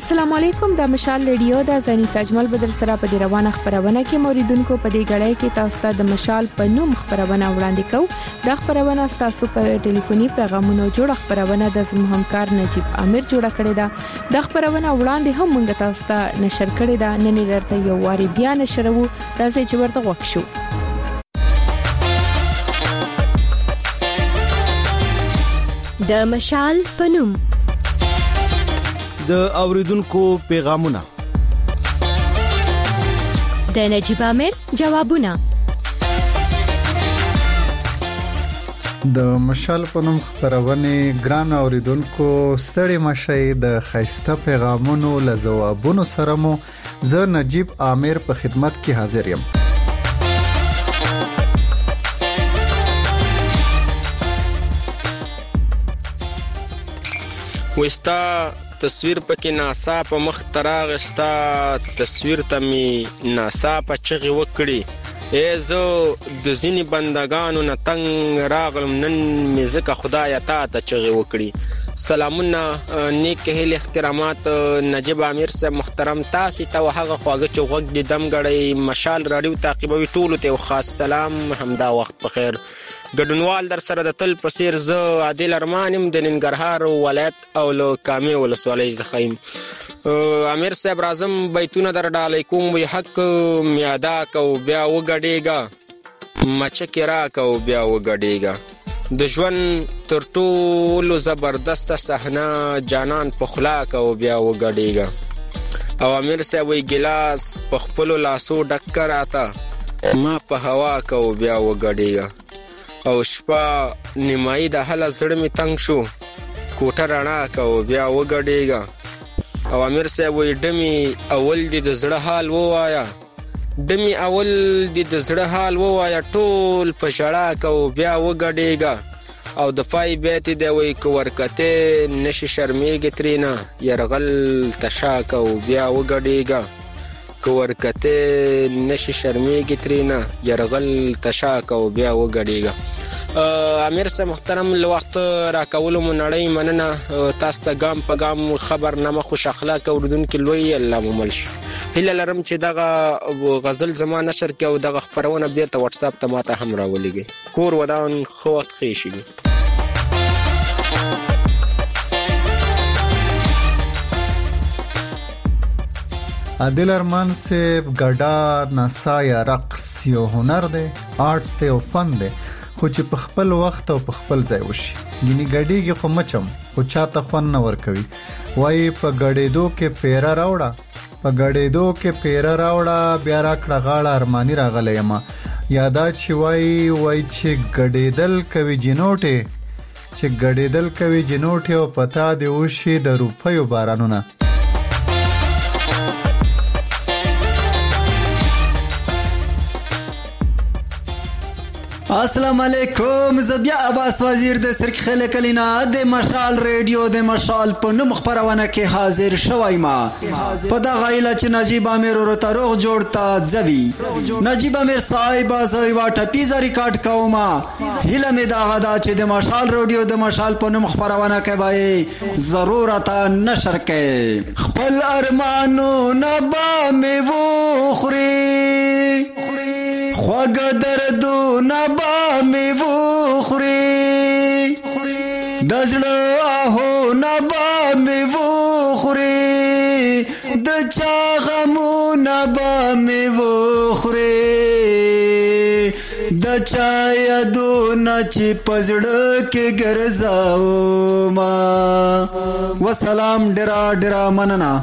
السلام علیکم د مشال ریډیو د زنی سجمل بدر سره په روانه خبرونه کې موریدونکو په دې غړې کې تاسو ته د مشال په نوم خبرونه وړاندې کوو. د خبرونه تاسو په ټلیفوني پیغامونو جوړ خبرونه د زموږ همکار نجیب عامر جوړ کړی دا. د خبرونه وړاندې هم موږ تاسو ته نشر کړی دا. نن درته یو واری بیا نشرو، راځي چې ورته وښیو. د مشال په نوم د اوریدونکو پیغامونه، د نجیب عامر جوابونه. د مشال په نوم خبرونه ګران اوریدونکو ستړي مشي د خیسته پیغامونو له جوابونو سره مو زه نجیب عامر په خدمت کې حاضر یم. وستا تصویر پکې ناسا په مخ تراغستا، تصویر ته می ناسا په چغي وکړي. زه د ځینې بندگانو نه تنگ راغلم، نن می ځکه خدای تا ته چغي وکړي. سلامونه، نیک هیل احترامات نجیب عامر صاحب محترم، تاسو ته هغه خواږه چې وګ د دم غړی مشال رادیو تعقیبوي ټولو ته خاص سلام، همدا وخت بخیر. ګډونوال در سره د تل پسیر زه عادل ارمانم د ننګرهار ولایت او له کامې ولسوالۍ زخیم. امیر صاحب راځم بیتونه در ډالۍ کوم، وی حق میادا کو بیا وګډېګا، مچکې را کو بیا وګډېګا. د ژوند تر ټولو زبردست صحنه جانان په خلا کو بیا وګډېګا. او امیر صاحب وی ګلاس په خپل لاسو ډکر آتا، ما په هوا کو بیا وګډېګا. او شپه نیمایي د حل زړه می تنگ شو، کوټه رڼا کو بیا وګډېګا. او امیر صاحب وی ډمی اول د زړه حال ووایا، ډمی اول د زړه حال ووایا، ټول په شړا کو بیا وګډېګا. او د فای بیت دی وی کو ورکته نشي شرمېږي ترینا، يرغل تشا کو بیا وګډېګا. کو ورکته نشي شرمېږي ترینا، يرغل تشا کو بیا وګډېګا. امیر صاحب محترم، له وخت راکولو مو نړۍ مننه. تاسو ته ګام په ګام خبرنامه خوش اخلاق اوریدونکو لوی الله ممل شي. هیله لرم چې دغه غزل زما نشر کې او دغه خبرونه بیرته واتس اپ ته ماته هم راولېږي. کور ودان خو وخت خې شي. عادل ارمان سے ګډا ناسا یا رقص یو هنر دی، آرت ته او فن دی، خو چې په خپل وخت او په خپل ځای وشي. ګینی ګډیږي خو مچم خو چاته خون نه ور کوي. وای په ګډېدو کې پیرا راوړه، په ګډېدو کې پیرا راوړه، بیا را کړه غاړه ارمانی راغلی یم. یادا چې وای چې ګډېدل کوي جنوټه، چې ګډېدل کوي جنوټه او پتا دی وشي د روپیو بارانونه. السلام علیکم، زبیا عباس وزیر د سرک خله کلینا د مشال ریډیو د مشال په نوم خبرونه کې حاضر شوای. ما په دا غایله چې نجیب عامر ورو تروغ جوړتا ځوی. نجیب عامر صاحب زوی واټه پیزا ریکارډ کوما. هله می دا غدا چې د مشال ریډیو د مشال په نوم خبرونه کوي ضرورت نشر کوي. خپل ارمانو نبا می و خوري، خواږه دردو نبا می و خوري، د زړه آهو نبا می و خوري، د چا غمو نبا می و خوري، د چا یادو نچ پزړه کې ګرځاو ما. والسلام، ډرا ډرا مننه.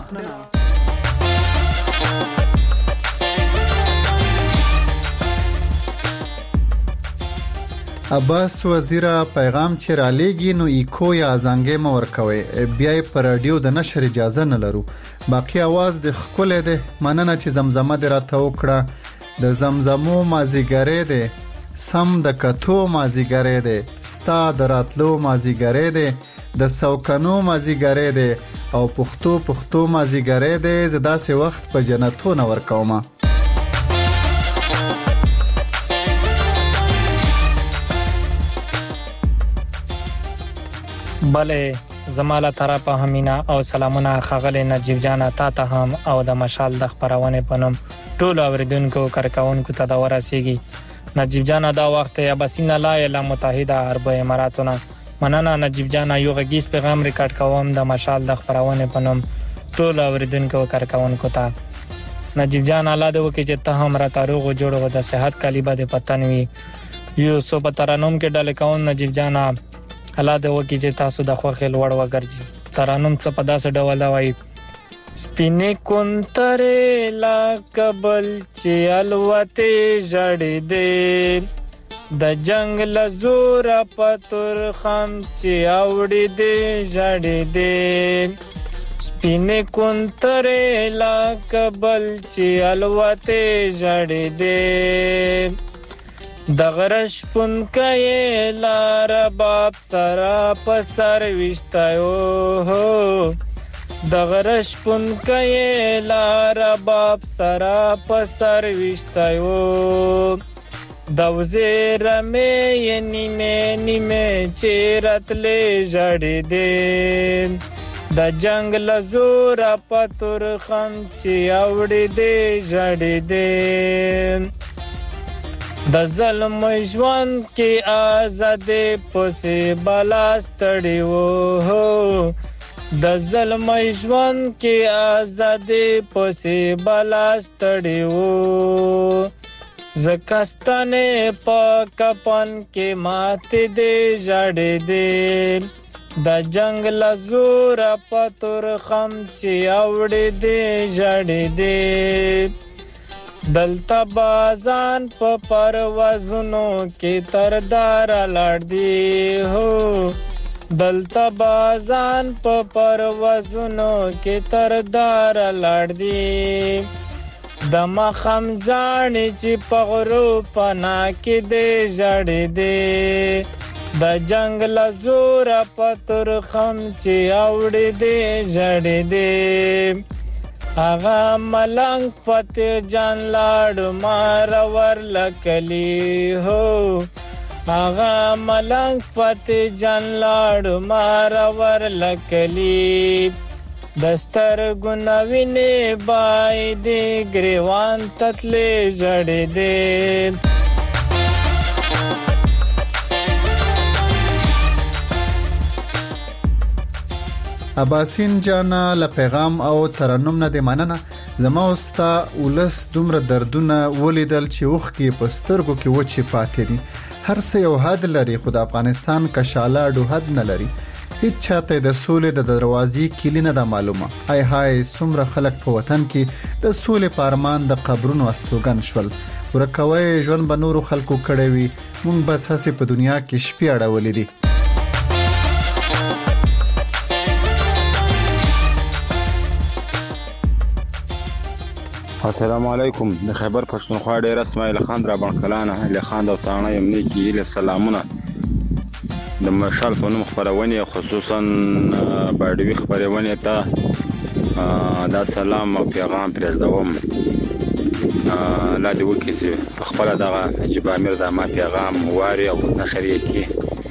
عباس وزیره پیغام چې را لېږي نو ایکو یا ازانګې مو ورکوي، بیا یې په رادیو د نشر اجازه نه لرو. باقي आवाज د ښکلی دی. مننه چې زمزمه دې راته وکړه. د زمزمو مازیګری دی، سم د کتو مازیګری دی، ستا د راتلو مازیګری دی، د سوکنو مازیګری دی او پښتو مازیګری دی. زه داسې وخت په جنتو نه ورکومه. بله زماله طرفه همینا او سلامونه خغلی نجیب جان تا ته هم او د مشال د خبرونه پنوم ټول اوریدونکو کارکونکو ته دا ورسیږي. نجیب جان دا وخت یا بسین لا اله متحده عرب اماراتونه مننه. نجیب جان یو غږیز پیغام ریکارډ کوم د مشال د خبرونه پنوم ټول اوریدونکو کارکونکو ته. نجیب جان الله دې وکړي چې ته هم را تاروغ جوړو د صحت کلیبه د پتنوي یو سو په ترانوم کې ډل کون. نجیب جان الله دې وکړي چې تاسو د خوخه لوړ وګرځي. ترانوم څه په داسې ډول دا وایي سپینې کونترې لا کبل چې الوته جړې دې د جنگ لزور پتور خم چې اوړې دې جړې دې سپینې کونترې لا کبل چې الوته جړې دې د غرش پون کای لار باب سرا پسر وشتایو د غرش پون کای لار باب سرا پسر وشتایو د وزیر مې نیمه چیرتلې جړې دې د جنگ لزور پتور خم چې اوړې دې جړې دې د ظلم ژوند کې آزادې پسې بلاستړې وو د ظلم ژوند کې آزادې پسې بلاستړې وو زکستانه په کپن کې ماته دې جړې دې د جنگ لزور پتور خم چې اوړې دې جړې دې دلتا بازان په پروازونو کې تردار لاړ دی هو دلتا بازان په پروازونو کې تردار لاړ دی د مخم ځان چې په غرو پنا کې دې جړې دې د جنگ لزور پتور خم چې اوړې دې جړې دې آغا ملنگ فتح جان لاړ مار ور لکلی هو آغا ملنگ فتح جان لاړ مار ور لکلی دستر ګناوینه بای دې گریوان تتلې جړې دې اباسین جانا ل پیغام او ترنم نه دی مننه. زما اوستا ولس دومره دردونه ولیدل چې وخ کې پسترګو کې وچی پاتې دي. هر څه یو حد لري. خو د افغانستان کشاله ډو حد نه لري. هیڅ چاته د سولې د دروازې کلی نه د معلومه. هاي هاي څومره خلک په وطن کې د سولې پارمان د قبرونو استوګن شول. ورکوي ژوند به نورو خلکو کړي وي. مونږ بس هسي په دنیا کې شپې اړولې دي. السلام علیکم. د خیبر پښتونخوا ډیر اسماعیل خان را بنکلانه له خان او تانه یم نه کی له سلامونه د مشال په نوم خبرونه خصوصا باډوي خبرونه ته دا سلام او پیغام پرېږدوم. لا دې وکړي چې خپل دغه نجیب امیر د ما پیغام واري او نشر یې کی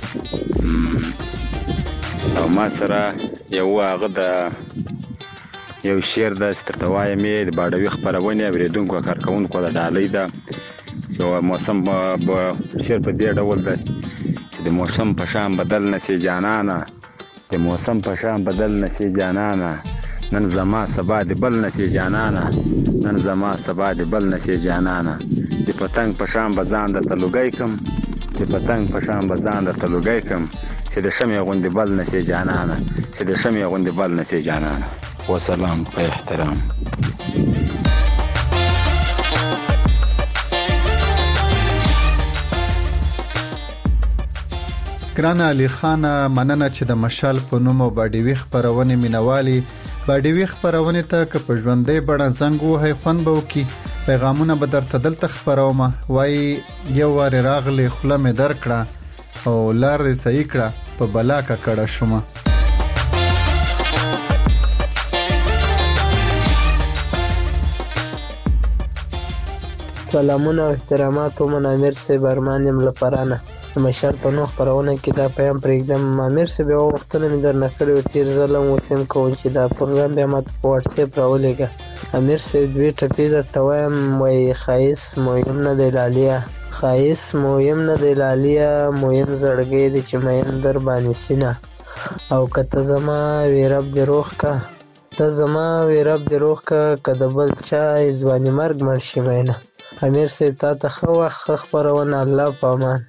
او ما سره یو هغه د یو شعر د سترتوای مې د باډوي خبرونه اوریدونکو کارکونکو د ډالۍ ده چې موسم په شعر په دې ډول ده چې د موسم په شان بدل نشي جانانه د موسم په شان بدل نشي جانانه نن زما سبا د بل نشي جانانه نن زما سبا د بل نشي جانانه د پتنګ په شان بزان د تلوګای کم د پتنګ په شان بزان د تلوګای کم چې د شمع غوندې بل نشي جانانه چې د شمع غوندې بل نشي جانانه. وسلام په احترام. ګران علي خان مننه چې د مشال په نوم او باډوي خبرونه مینوالي باډوي خبرونه ته که په ژوندۍ بڼه زنګ وهي خوند به وکي. پیغامونه به درته دلته خبرومه. وای یو وار راغلی خوله مې درکړه او لار دې صحیح کړه په بلا کا کړه شومه. سلامونه او احترامات من امیر صاحب ارمان یم لپرانه. مشال په نوح خپرونه کې دا پیغام پرېږدم. امیر صاحب یوه غوښتنه مې درنه کړې وه تېر ځل هم اوس هم کوم چې دا پروګرام بیا ماته په واټساپ راولېږه. امیر صاحب 2 ټپې درته وایم، وایي ښایست مهم نه دی لالیه، ښایست مهم نه دی لالیه، مهم زړګی دی چې مین در باندې سینه، او که ته زما وې رب دې روغ که، ته زما وې رب دې روغ که د بل چا ځواني مرګ مړ شي مینه. امیر صاحب تا ته ښه وخت، ښه خپرونه، الله په امان.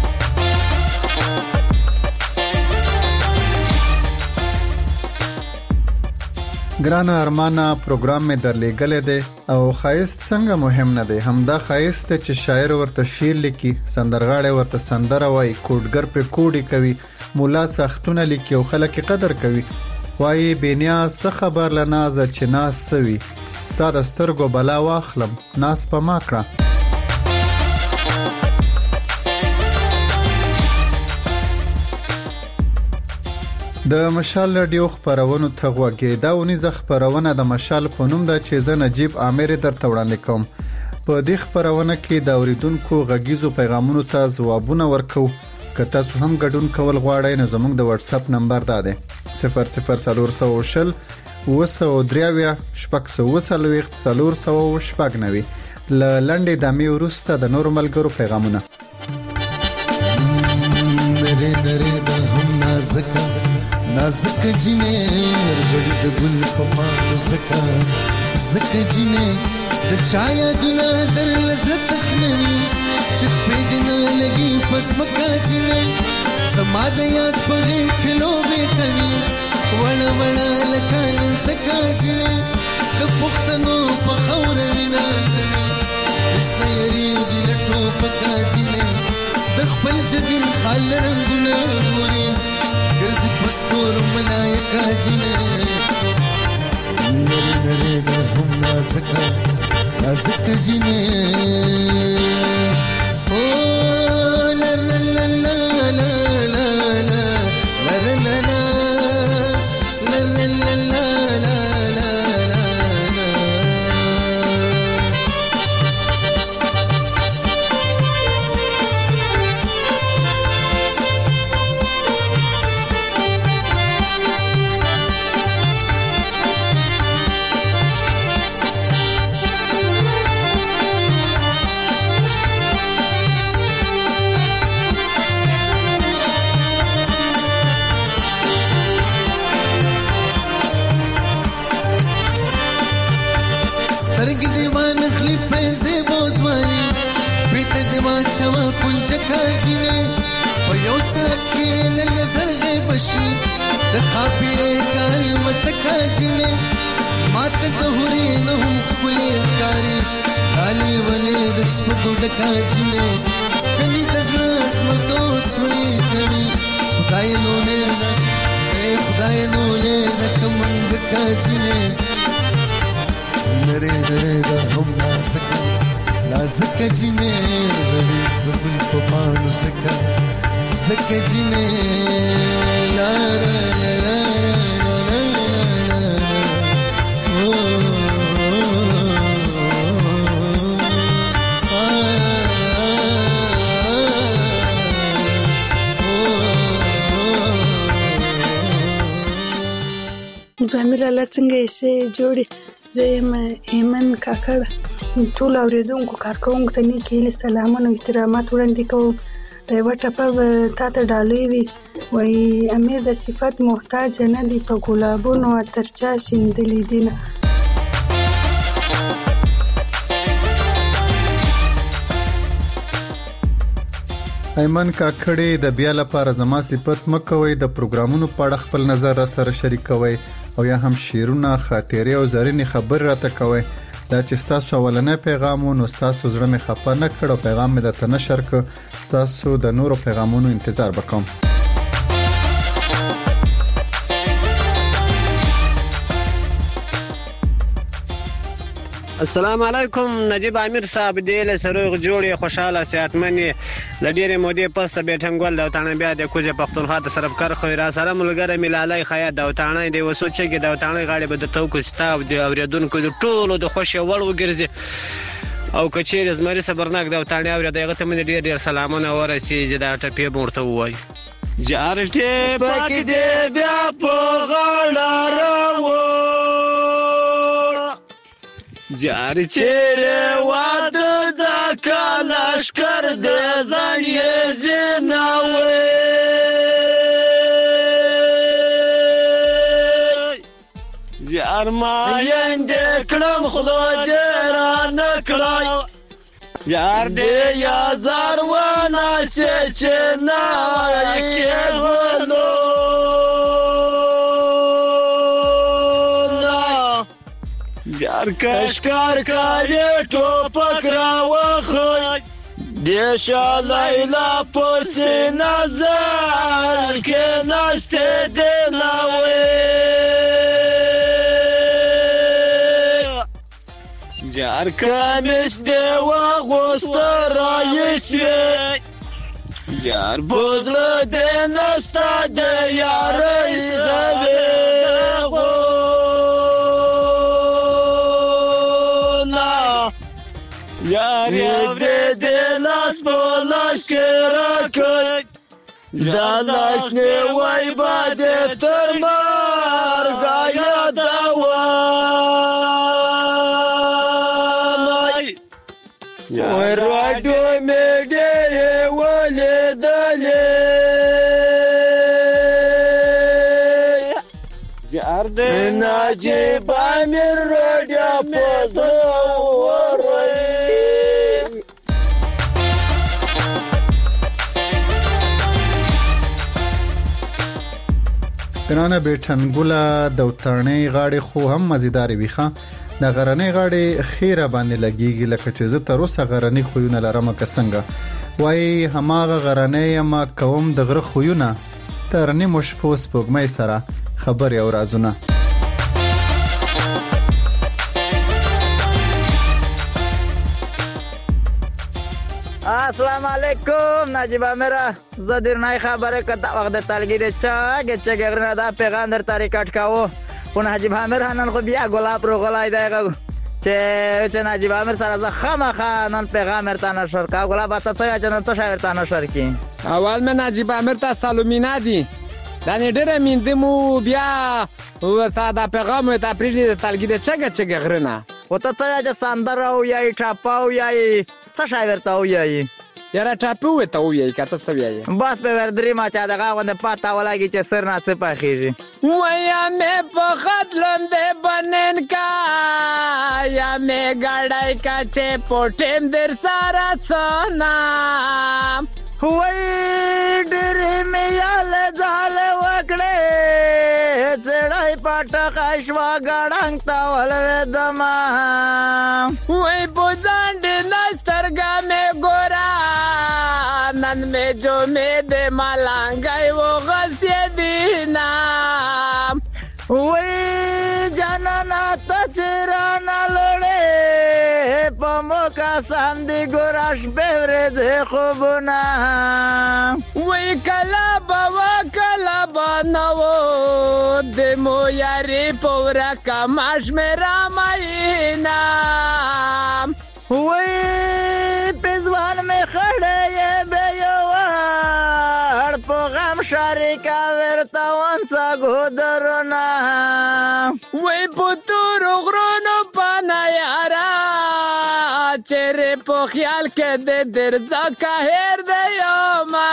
ګرانه ارمانه پروګرام مې درلېږلی دی او ښایست څنګه مهم نه دی، همدا ښایست دی چې شاعر ورته شعر لیکي، سندرغاړی ورته سندره وایي، کوډګر پرې کوډې کوي، مولا ساختونه لیکي او خلک یې قدر کوي. وایي بېنیاز څه خبر له نازه چې ناز څه وي، ستا د سترګو بلا واخلم ناز په ما کړه. د مشال رادیو خپرونو ته غوږی دا ونیزه خپرونه د مشال په نوم ده چې زه نجیب عامر درته وړاندې کوم. په دې خپرونه کې د اوریدونکو غږیزو پیغامونو ته ځوابونه ورکو. که تاسو هم ګډون کول غواړئ نو زموږ د واتس اپ نمبر دا دی 00420 923 499 ل لنډې دمې وروسته د نورو ملګرو پیغامونه. نازک جنې ورګړي د ګل په مانو زکا زکا جنې د چایا ګنا در لزت تخنوي چې پیګنه لګي پس مکا جنې سما د یاد په کلو به کوي وړه وړه لکان زکا جنې د پختنو په خور وینا کوي استيري لټو پکا جنې د خپل جبین خال رنگونه ګوري ګرځي پستور ملائکه جنې نری نری هم نازکه نازکه جنې او لا لا لا لا لا لا لا لا لا لا سترګې دیوان خلی پنځه بوزواني بیت دیوان چوا پنځکا جنې په یو سات کې نظر غیب شي د خاپیره کلمت کا جنې مات د هوري نه خپلې کاری علي ولې د سپګو ډکا جنې کني دزلاس متو سولې کني خدای نو نه خدای نو له د کمنګ کا جنې نری نری دا هم نازکه نازکه جنې رړې بل په پانو زکه زکه جنې لا لا لا فامیل الله څنګه یې سه جوړي زه یم ایمن کاکړ ټول اوریدونکو کارکونکو ته نیک هیلې سلامونه او احترامات وړاندې کوم. د یوه ټپه به تا ته ډالۍ وي وایي امیر د صفت محتاج نه دی په ګلابونو عطر چا شیندلي دینه. ایمن کاکړې د بیا لپاره زما صفت مکوي د پروګرامونو په اړه خپل نظر را سره شریکوي او یا هم شیرونه خاطرې او زرینې خبر راته کوي. دا چې تاسو اولنې پیغام نو تاسو زړه مې خپه نه کړو پیغام مې د تنشر ک تاسو د نورو پیغامونو انتظار وکم. السلام علیکم نجیب عامر صاحب دې له سروغ جوړې خوشاله صحتمنې لډېرې مودې پسته بیٹنګول د وطن بیا د کوزه پښتونخوا د سرفکر خو را سره ملګری ملالای خیا د وطن دی وسو چې د وطن غاړي به د توکو ستا او د اوریدونکو د ټولو د خوشي وړ وګرځي او کچیر زمری صبرناک دا وتاڼي اوري دغه ته من ډیر ډیر سلامونه ورسیږي دا ټپې مورته وای جارټه پکې دې بیا په غاړه راو جار چیرې واده دا کلشکر دې ځانې زیناوي جار ما یندې کړم خدای دې را نکړای جار دې یا زار ونه سې چې نه کې ولو جار کشکار کاری ټوپک را وخی دیشا لیلا پسی نظر که نشته دیناوی جار کمیس دیو غوست رایشوی جار بزل دینستا دیاری زوی یار یوری دلاس بولاش کرکای دلاش نیوی باده تر مرگایا دوامای وی رادو میگه ولی دلی جارد نجیب امیر رادیا پزوری پنانه بیٹنګولا د وتاڼي غاړي خو هم مزیدار ویخه د غرنۍ غاړي خیره باندې لګيږي لکه چې زه تر اوسه غرنۍ خوونه لرم که څنګه وای هماغه غرنۍ ما کوم د غره خوونه ترنی مشپوس پګمې سره خبر او رازونه السلام علیکم نجیبا میرا زدیر نای خبره کتا وقت تلگیده چه گرنه دا پیغام در تاریکات کاو اون نجیبا میرا نن خو بیا گلاب رو غلای دایگو چه نجیبا میر سر از خمخا نن پیغام مرتا نشور که گلاب اتا سویا چه نن تو شاورتا نشور کی اول من نجیبا میرتا سالومینا دی دانی ډیره میندمو بیا ورته دا پیغام ته پریږدي تلګیده چه گرنه او ته څه ساندر او یا ټاپاو یا څه شاورتا او یا یاره ټاپو وته او یا کته څه ویای بس په وردري ما چا دغه غونډه پاتا ولګي چې سر نه څه پخېږي ویا مې په خدلندې بنن کا یا مې ګړای کا چې پټم در سارا څنا وای ډېرې مې یال ځال وکړې چړای پټ خښوا ګړنګ تا ولې دما وای بوزاند نسترګا مې ګورا نن مې جو مې د ملنګای و غسې دینا وای جانانا تچرانا لړې پمو کا ساندې ګوراش بهرز خوبنا وای کلا بنو د مو یاري پورا کماش مې راماینا وای پزوان مې خړې به یو په غم شریکا ورته وانڅ ګودرنا وای پتور غرونو پانا یارا چیرې په خیال کې د درځه قهر دی ما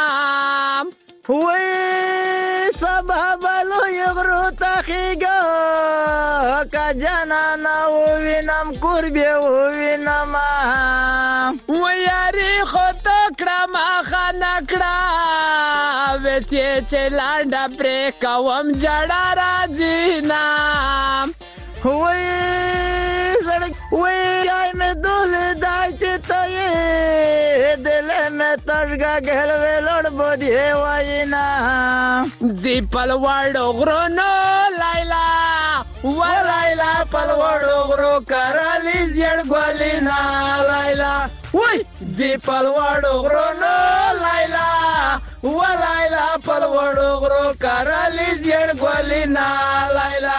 وای سبب لو یغرو تخیګه کا جنانا وینم قربي وینم وای یاري خو تکړه ما خنکړه چې لاندې پرې کوم جړه راځي نا وای زړه وای مې دل دای چې ته دل مې ترګه ګل ولړ بودي واینا زی پلوړو غرونو لایلا ولایلا پلوړو غرو کرالی زیړ ګولینا لایلا وای زی پلوړو غرونو لایلا ولایلا پلوړو غرو کرالی زیړ ګولینا لایلا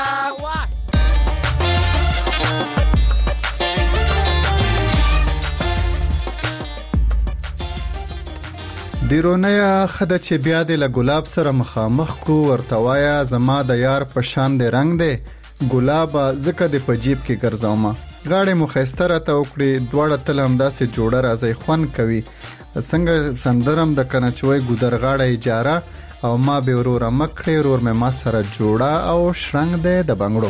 دیرونیا خده چې بیا د ګلاب سره مخامخ کو ورتوایا زما د یار په شان د رنگ دی ګلاب زکه د پجیب کې ګرځاومه غاړې مخېسته راته وکړي دوړه تل همداسې جوړه راځي خون کوي څنګه سندرم د کنچوي ګودر غاړه اجاره او ما به ورور مکړې ورور مې ما سره جوړه او شرنګ دی د بنگړو.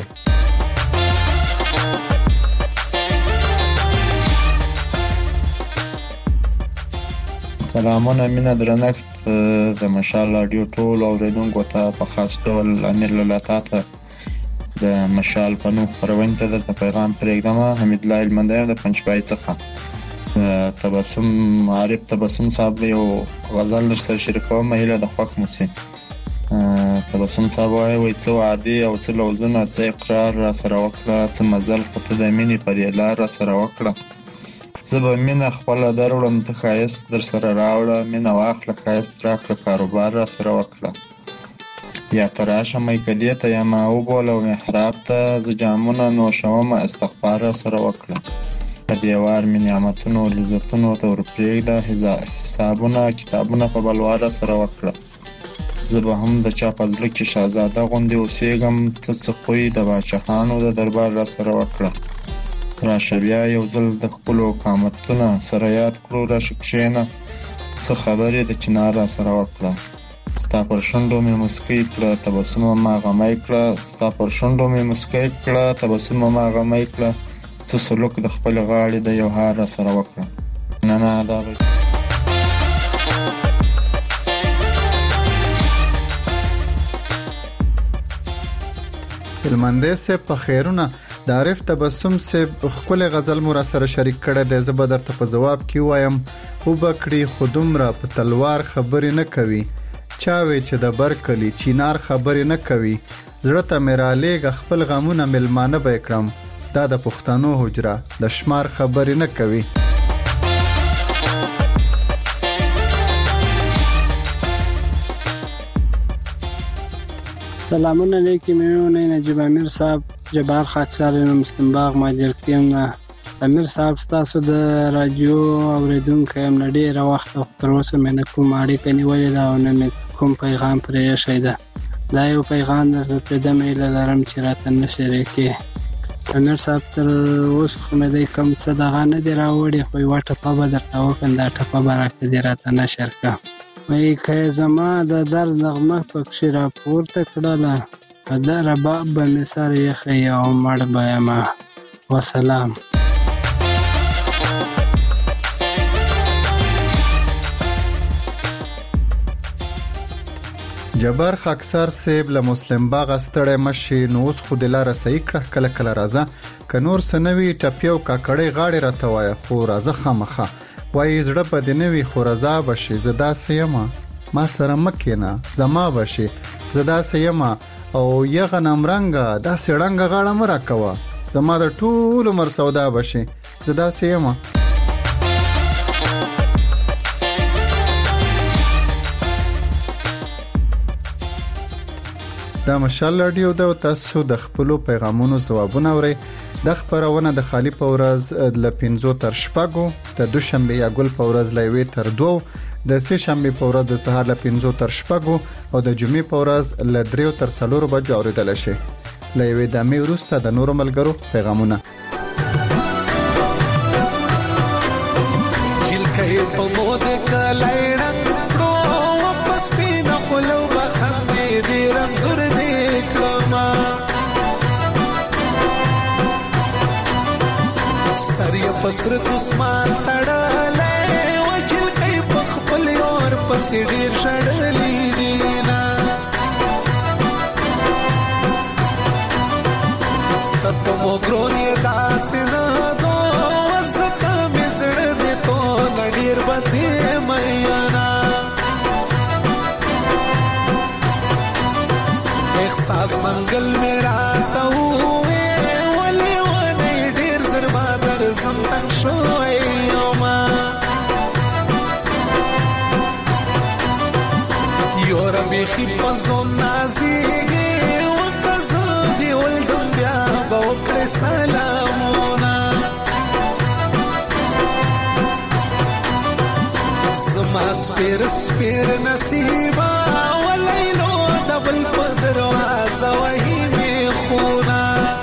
سلامونه مینه درنښت د مشال رادیو ټول اوریدونکو ته په خاص ډول امیر للاتا ته د مشال په نوم خپرونې ته درته پیغام پرېږدم. حمید الله المندی د پنجپای څخه تبسم عارف تبسم صاحب یو غزل در سره شریکوم هیله د خوښ موسی تبسم صاحب وایي څه وعدې او څه لوزونه څه اقرار را سره وکړه څه مزل خو ته د مینې په دې لار را سره وکړه زه به مینه خپله دروړم ته ښایست در سره راوړه مینه واخله ښایست راکړه کاروبار را سره وکړه یا ته راشه میکدې ته یا ما وبوله محراب ته زه جامونه نوشومه استغفار را سره وکړه په دیوار مې نعمتونو لذتونو ته ورپرېږده حسابونه کتابونه په بلوار را سره وکړه زه به هم د چا په زړه کې شهزاده غوندې اوسېږم ته څه خوی د باچهانو د دربار را سره وکړه راشه بیا یو ځل د خپلو قامتونه سره یاد کړو راشه کښېنه څه خبرې د چنار را سره وکړه ستا پر شونډو مې مسکی کړه تبسمه ما غمی کړه ستا پر شونډو مې مسکی کړه تبسمه ما غمی کړه څه سلوک د خپل غاړې د یو هار را سره وکړه نه دا هلمندی سے په خیرونه د عارف تبسم سے خپل غزل مو را سره شریک کړه د زبدر ته په جواب کې وایم او بکړي خودم را په تلوار خبرې نه کوي چاوي چې د برکلی چینار خبرې نه کوي زړه ته میرالیګ خپل غمونه ملمانه به کړم دا د پښتنو حجره د شمار خبرې نه کوي. سلامونه علیکم میونه نجیب امیر صاحب جبار خاکسار مسلم باغ ماجر کیم نه امیر صاحب تاسو د رادیو اوریدونکو هم ډیره وخت تر اوسه مې نه کوم اړیکه نیولې دا او نه کوم پیغام پرې شیدا دا یو پیغام درته د میل لرم چې راته نشری کې امیر صاحب تر اوسه مې د کوم څه دغه نه دی راوړي خو یو ټپه به درته وکم دا ټپه برکت دی راته نشر کا مې که زما د درد نغمه پکښې راپورته کړله په ده رباب به مې سر یخی او مړ به یمه وسلام. جبار خاکسار صاحب له مسلم باغ ستړی مشي نو اوس خو د لاره صحیح کړه کله کله راځه که نور څه نه وي ټپیو کاکړۍ غاړې راته وایه خو راځه خامخه وایي زړه به دې نه وي خو رضا به شي زه داسې یمه ما سره مه کښېنه زما به شي زه داسې یمه او یغه نمرنګه داسې ړنګه غاړه مه راکوه زما د ټول عمر سودا به شي زه داسې یمه. دا مشال رادیو دا تاسو د خپلو پیغامونو ځوابونه اورئ د خبرونه د خالی په ورځ ل 5 تر 6 د دوشنبه یا ګل په ورځ ل 1 تر 2 د سه شنبه په ورځ د سهار ل 5 تر 6 او د جمعې په ورځ ل 3 تر 4 بجې اوریدل شي. ل یوې د مې وروسته د نورو ملګرو پیغامونه جلکې په مود کلایړن پرو واپس پینا خلو بخمې دې رنزور دې کړما سریه پسر تسمان تړلې وجل کې په خپل اور پسې ډیر شړلې دینا تب مو ګرونی داسنه دو زکه مزړه دې تو نډیر بده میانا احساس منگل میرا تو زمتن شوی یوما یورا بیخی پزون نازیگی وقتزا دی ولدن بیا باوکر سلامونا زما سپیر سپیر نصیبا ولیلو دبل پدروازه وهی می خونا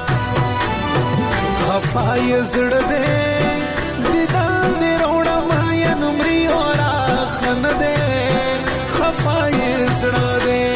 خفای زړه دې دیدان دې روړه ما یا نمرې اورا خن دې خفای زړه دې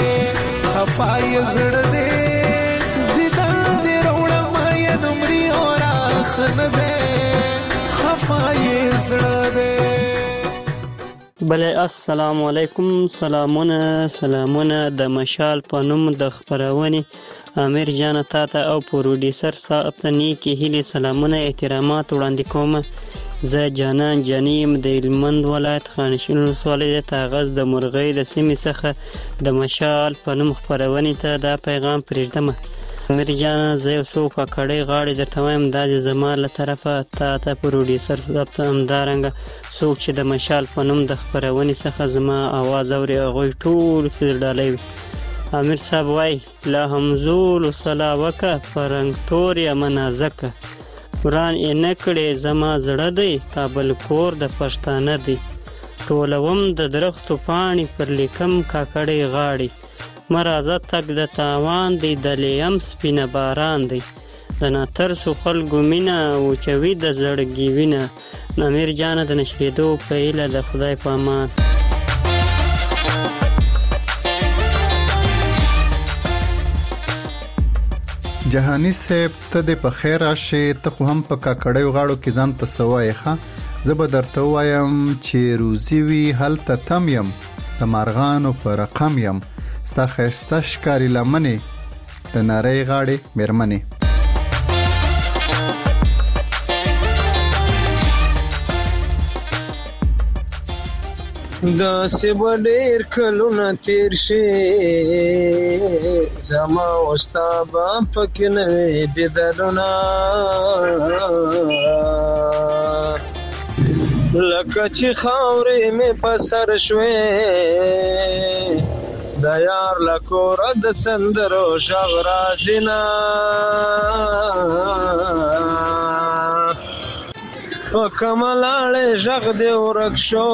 دیدان دې روړه ما یا نمرې اورا خن دې خفای زړه دې. بله السلام علیکم. سلامونه د مشال په نوم د خپرونې امیر جان تاته او پروډوسر صاحب ته نیکی هیلې سلامونه احترامات وړاندې کوم. زه جانان جانیم د هلمند ولایت خانشین ولسوالۍ د تاغز د مرغۍ د سیمې څخه د مشال په نوم خپرونې ته دا پیغام پرېږدم. امیر جان زه یو څو کاکړۍ غاړې درته وایم دا د زما له طرفه تا ته پروډوسر صاحب ته همدارنګه څوک چې د مشال په نوم د خپرونې څخه زما اواز اوري هغوی ټول فیر ډالۍ وي. امیر صاحب وای لا همزولو صلا وکه پرنګ تور یم نازکه وران یې نه کړې زما زړه دی کابل کور د پښتانه دی ټولوم د درختو پاڼې پر لیکم کاکړۍ غاړې مرازه تک د تاوان دی د لیم سپینه باران دی د ناترسو خلکو مینه وچوي د زړګي وینه. امیر جانه د نشریدو په هیله د خدای په امان. جهانی صاحب ته د په خیر راشي ته خو هم په کاکړیو غاړو کې ځان ته سوای ښه زه به درته وایم چې روزي وي هلته تم یم د مارغانو په رقم یم ستا ښایسته ښکاري لمنې د نرۍ غاړې میرمنې. داسې به ډېر کلونه تېر شي زما او ستا به پکې نه وي دیدنونه لکه چې خاورې مې په سر شوې د یار له کوره د سندرو غږ راځي نه په کومه لاړې غږ دې ورک شو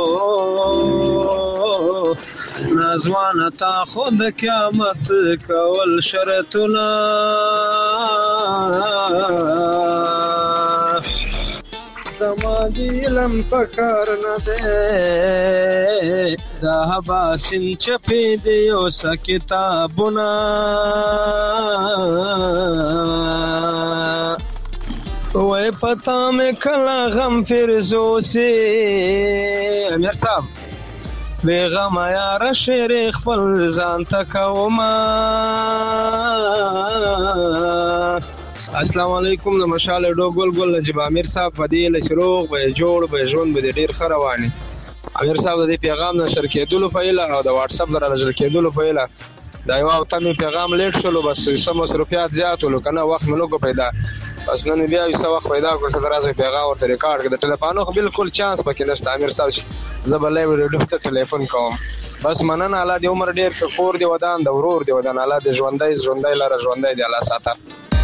نازوانه تا خو د قیامت کول شرطونه زما د علم په کار نه دی دا حباسین چپې دی اوسه کتابونه وای پتا مې کله غم فرزوسي امیر صاحب بیغم یاره شعر خپل ځان ته کومه. السلام علیکم د مشال ډو ګل ګل نجیب امیر صاحب په دې له شروع به جوړ به ژوند به ډیر خرواني. امیر صاحب د دې پیغام نشر کېدلو په اله او د واتس اپ در نشر کېدلو په اله دا یو او تاسو پیغام لیټ شولو بس سم مصرفيات زیات ولو کنه وخت ملوګو پیدا بس نن بیا یو څه وخت پیدا کړ چې درازه پیغام ورته ریکارډ کړ د ټلیفونو خو بالکل چانس پکې نشته. امیر صاحب زبلې ویډیو ته ټلیفون کوم بس مننه الله دې عمر ډیر کور دی ودان د ورور دی ودان الله دې ژوندۍ لاره ژوندۍ دی الله ساته.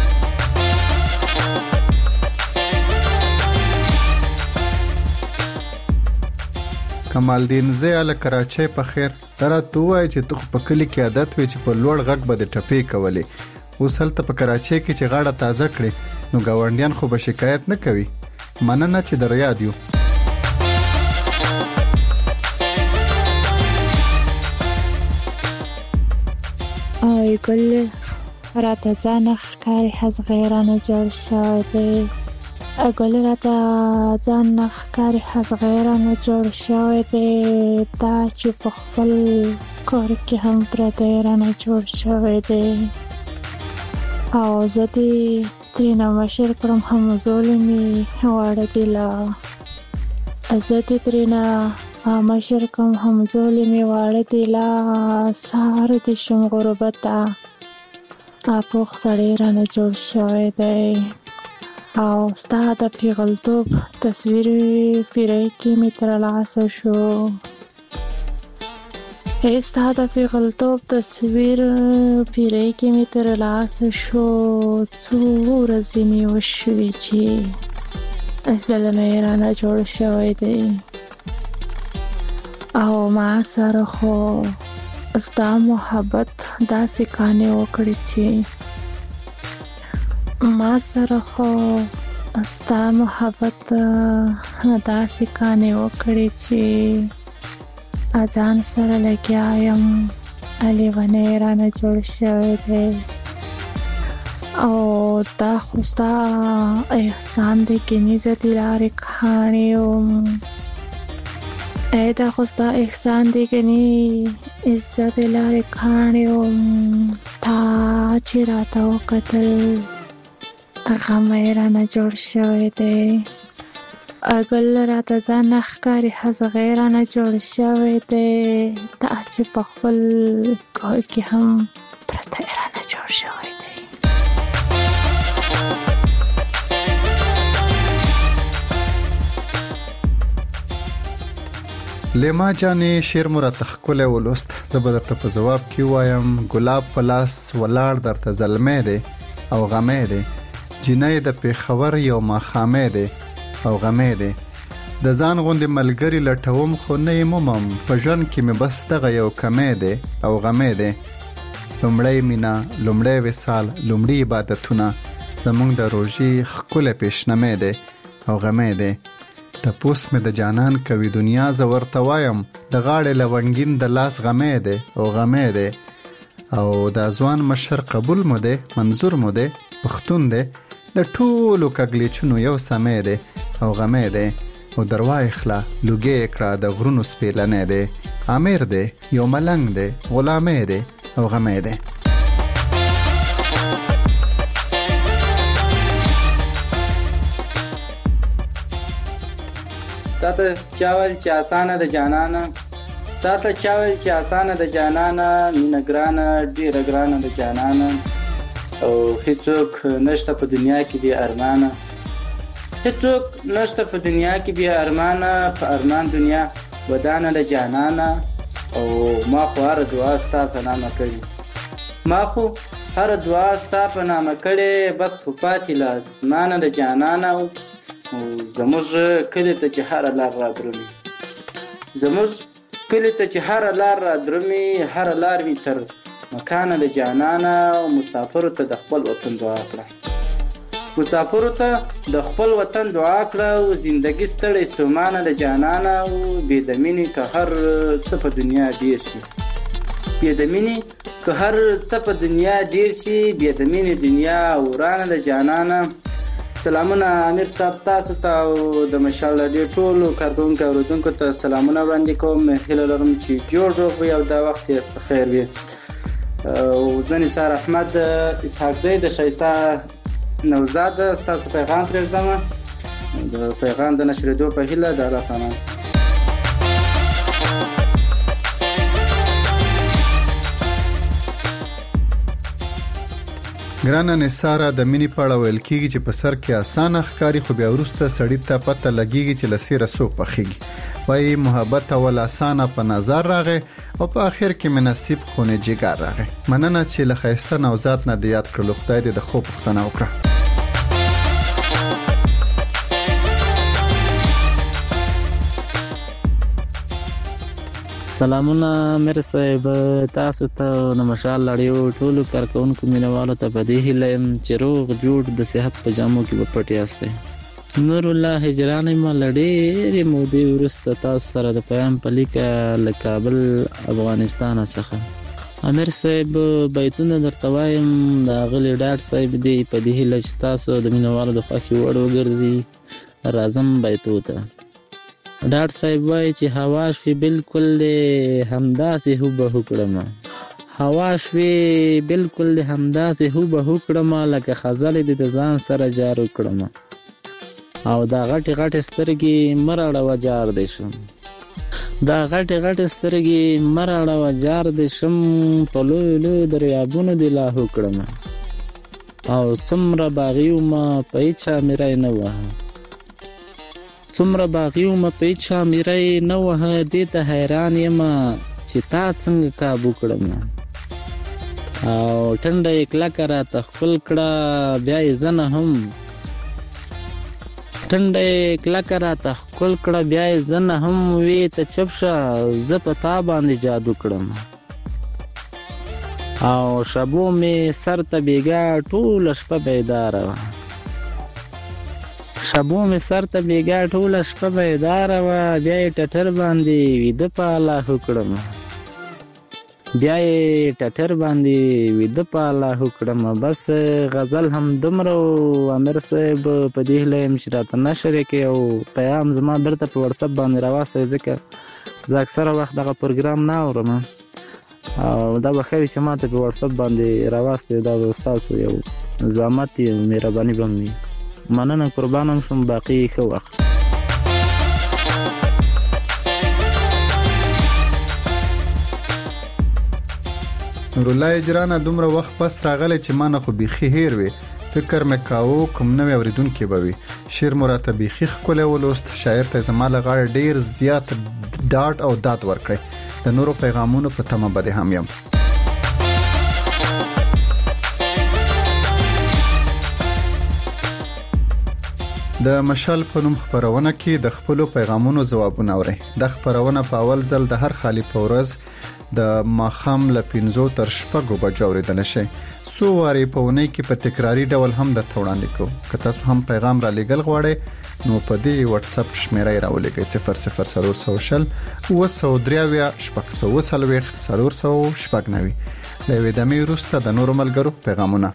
کمال دین زه له کراچۍ په خیر ترا تو وای چې تو په کلی کې عادت وي چې په لوړ غږ به د ټپې کولې اوس هلته په کراچۍ کې چې غاړه تازه کړي نو گاونډیان خو به شکایت نه کوي. مننه چې در یاد یو. آی ګل راته ځان ښکاري حز غیرانه جوړ شوی دی ګل راته ځان ښکاري حز غیرانه جوړ شوی دی دا چې په خپل کور کې هم پردی رانه جوړ شوی دی او زه دې ترېنه مشر کړم همزولې مې واړه دي لا زه دې ترېنه مشر کړم همزولې مې واړه دي لا سهار دې شم غربته پوخ سړی رانه جوړ شوی دی او ستا د پیغلتوب تصویر پیری کې مې تر لاسه شو ستا د پیغلتوب تصویر پیری کې مې تر لاسه شو څو ورځې مې وشوې چې زلمی رانه جوړ شوی دی او ما سره خو ستا محبت داسې کانې وکړي چې ما سره خو ستا محبت داسې کانې وکړي چې اځان سره لګیا یم لیونی رانه جوړ شوی دی او دا خو ستا احسان دی کني زه دې لارې کاڼې یم دا خو ستا احسان دی کني زه دې لارې کاڼې یم تا چې راته وکتل غم یې رانه جوړ شوی دی ګل راته ځان ښکاري هزغې رانه جوړ شوی دی دا چې په خپل کور کې هم پرته یې رانه جوړ شوی دی. لیما جانې شعر مو راته ښکلی ولوست. زه به درته په ځواب کې ووایم ګلاب په لاس ولاړ درته زلمی دی او غمی دی جینۍ د پېښور یو ماښامی دی او غمی دی د ځان غوندې ملګري لټوم خو نه یې مومم په ژوند کې مې بس دغه یو کمی دی او غمی دی لومړی مینه لومړی وصال لومړي عبادتونه زموږ د روژې ښکلی پیشنمی دی او غمی دی تپوس مې د جانان کوي دنیا زه ورته وایم د غاړې لونګین د لاس غمی دی او غمی دی او دا ځوان مشر قبول مو دی منظور مو دی پښتون دی د ټولو کږلېچونو یو سمی دی او غمی دی او درواخله لوګې کړه د غرونو سپېلنی دی امیر دی یو ملنګ دی غلامی دی او غمی دی. تاته چاول چې آسانه د جانانه تاته چاول چې آسانه د جانانه مینه ګرانه ډیره ګرانه د جانانه او هیڅوک نشته په دنیا کې بیا ارمانه هیڅوک نشته په دنیا کې بیا ارمانه په ارمان دنیا ودانه د جانانه او ما خو هر دعا ستا په نامه کړې ما خو هر دعا ستا په نامه کړې بس خو پاتې له اسمانه د جانانه او زموږ کلی ته چې هر لار را درومي زموږ کلی ته چې هر لار را درومي هر لار وي تر مکانه د جانانه او مسافرو ته د خپل وطن دعا کړه مسافرو ته د خپل وطن دعا کړه او زندگی ستړی ستومانه د جانانه او بې د مینې که هر څه په دنیا ډیر شي بې د مینې که هر څه په دنیا ډیر شي بې د مینې دنیا ورانه د جانانه. سلامونه امیر صاحب تاسو ته او د مشال راډیو ټولو کارکونکو اورېدونکو ته سلامونه وړاندې کوم هیله لرم چې جوړ روغ وي او دا وخت یې په خیر وي او زه نثار احمد اسحاق زی د ښایسته نوزاد ستاسو پیغام پرېږدم د پیغام د نشرېدو په هیله د الله تعالی. ګرانه نثاره د مینې په اړه ویل کېږي چې په سر کې اسانه ښکاري خو بیا وروسته سړي ته پته لګېږي چې له سیره څوک پخېږي وایي محبت اول اسانه په نظر راغی او په آخر کې مې نصیب خونې جګر راغی. مننه چې له ښایسته نوزاد نه د یاد کړلو خدای دې د خوب پوښتنه وکړه. سلامونه امیر صاحب تاسو ته د مشال راډیو ټولو کارکونکو مینوالو ته په دې هیله یم چې روغ جوړ د صحت په جامو کې به پټ یاستئ. نور الله هجران ما لډېرې مودې وروسته تاسو سره د پیغام په لیکه له کابل افغانستان څخه امیر صاحب بیتونه درته وایم د اغلې ډاډ صاحب دی په دې هیله چې تاسو د مینوالو د خوښې وړ وګرځي. راځم بیتو ته. ډاډ صاحب وایي چې هوا شوي بالکل دی همداسې هوبهو کړمه هوا شوي بالکل دی همداسې هوبهو کړمه لکه خزلې دې د ځان سره جارو کړمه او دا غټې غټې سترګې مه راړوه جار دې شم دا غټې غټې سترګې مه راړوه جار دې شم په لویو لویو دریابونو دې لاهو کړمه او څومره باغي ومه په هېچا میری نه وهه څومره باغي ومه په هېچا میری نه وهه دې ته حیران یمه چې تا څنګه کابو کړمه او ټنډه یې کلکه راته ښکل کړه بیا یې زه نه هم ټنډه کلکه راته ښکل کړه، بیا یې زه نه هم وې ته چپ شه، زه په تا باندې جادو کړم. او شبو مې سر ته بیګا ټوله شپه بیداره وه، شبو مې سر ته بیګا ټوله شپه بیداره وه، بیا یې ټټر باندې ویده په الله کړم، بیا یې ټټر باندې ویده په الله کړم. بس غزل هم دومره و امیر صاحب، په دې هیله یم چې راته نشر یې کړې او پیغام زما بیرته په وټساپ باندې راواستوئ، ځکه زه اکثره وخت دغه پروګرام نه اورم او دا به ښه وي چې ماته په وټساپ باندې راواستوئ، دا به ستاسو یو زحمت یې مهرباني به وي. مننه، قربان هم شم، باقي ښه وخت. نورالله اجرانه دومره وخت پس راغلی چې ما نه خو بیخي هیر وي، فکر مې کاوه کوم نوی اوریدونکی به وي. شعر مو راته بیخي ښکلی ولوست، شاعر ته زما له غاړې ډېر زیات ډاډ او داد ورکړی. د نورو پیغامونو په تمه به دې هم یم. د مشال په نوم خبرونه کې د خپلو پیغامونو ځوابونه اورئ. د خبرونه په اول ځل د هر خالی په ورځ د ماښام له 5 تر 6 بجو اوریدل شي. څو واري په ونې کې په تکراری ډول هم د وړاندې کوو. که تاسو هم پیغام را لېږل غواړئ نو په دې واتساپ شمیره یې راولېږئ 00400 903 440 له یوې دمې وروسته د نورو ملګرو پیغامونه.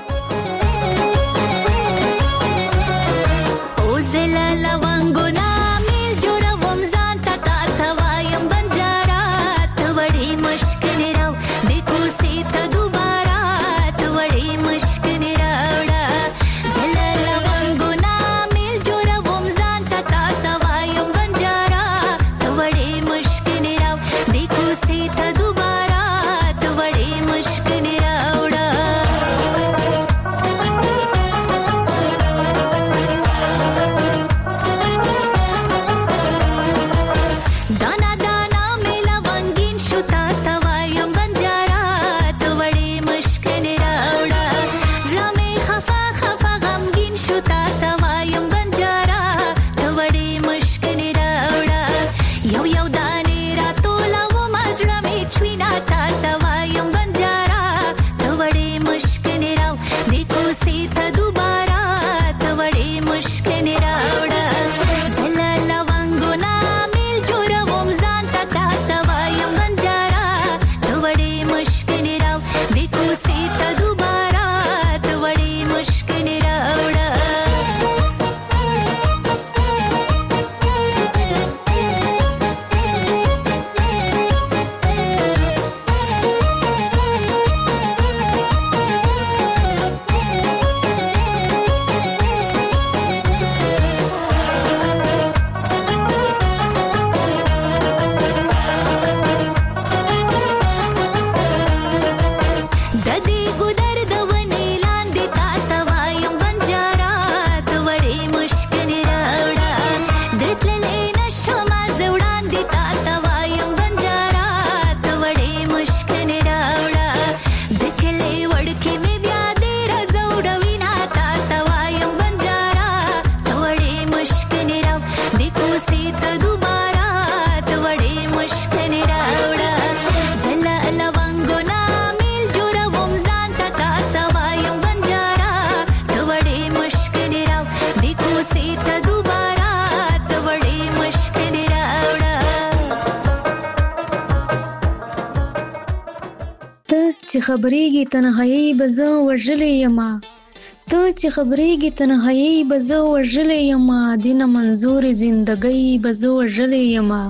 چې خبرېږي تنهایی به زه وژلې یما، ته چې خبرېږي تنهایی به زه وژلې یما، دینه منظور زندګۍ به زه وژلې یما.